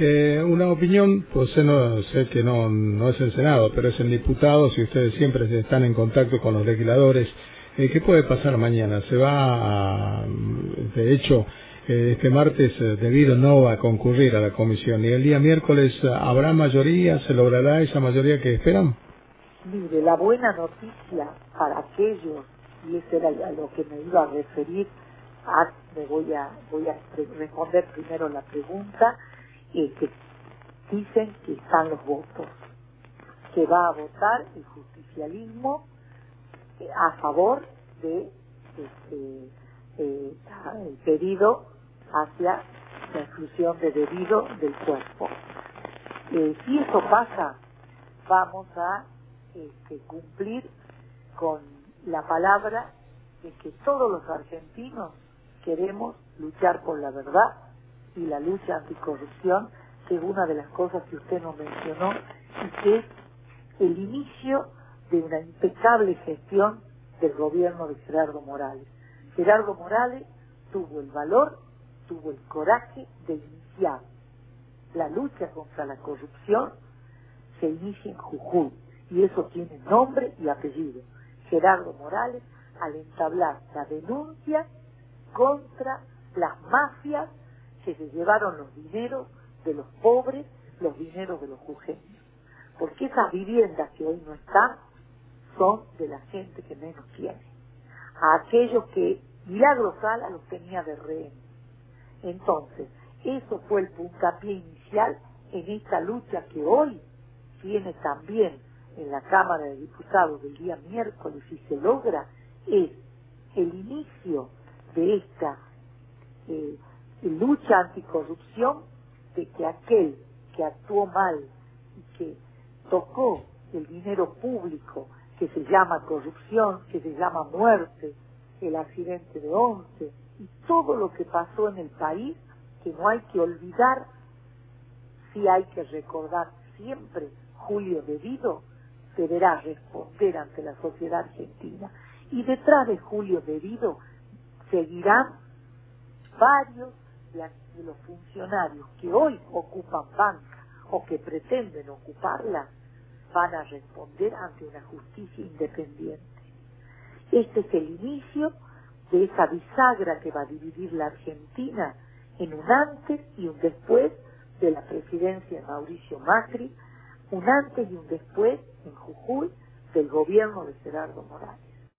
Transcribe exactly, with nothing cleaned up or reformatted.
Eh, una opinión, pues sé, no, sé que no, no es el Senado, pero es el diputado, si ustedes siempre están en contacto con los legisladores, eh, ¿qué puede pasar mañana? Se va a, de hecho, eh, este martes eh, debido no va a concurrir a la comisión, y el día miércoles eh, ¿habrá mayoría? ¿Se logrará esa mayoría que esperan? Mire, la buena noticia para aquellos, y eso era a lo que me iba a referir, a, me voy a, voy a responder primero la pregunta, es que dicen que están los votos, que va a votar el justicialismo eh, a favor de este, eh, el pedido hacia la exclusión de debido del cuerpo. Eh, si eso pasa, vamos a este, cumplir con la palabra de que todos los argentinos queremos luchar por la verdad y la lucha anticorrupción, que es una de las cosas que usted nos mencionó y que es el inicio de una impecable gestión del gobierno de Gerardo Morales. Gerardo Morales tuvo el valor, tuvo el coraje de iniciar la lucha contra la corrupción, se inicia en Jujuy, y eso tiene nombre y apellido. Gerardo Morales, al entablar la denuncia contra las mafias que se llevaron los dineros de los pobres, los dineros de los jujeños. Porque esas viviendas que hoy no están son de la gente que menos tiene. A aquellos que Milagro Sala los tenía de rehén. Entonces, eso fue el puntapié inicial en esta lucha que hoy tiene también en la Cámara de Diputados del día miércoles, si se logra, es el inicio de esta eh, lucha anticorrupción, de que aquel que actuó mal y que tocó el dinero público, que se llama corrupción, que se llama muerte, el accidente de Once y todo lo que pasó en el país, que no hay que olvidar, sí hay que recordar siempre. Julio Devido deberá responder ante la sociedad argentina, y detrás de Julio Devido seguirán varios de los funcionarios que hoy ocupan banca o que pretenden ocuparla, van a responder ante una justicia independiente. Este es el inicio de esa bisagra que va a dividir la Argentina en un antes y un después de la presidencia de Mauricio Macri, un antes y un después en Jujuy del gobierno de Gerardo Morales.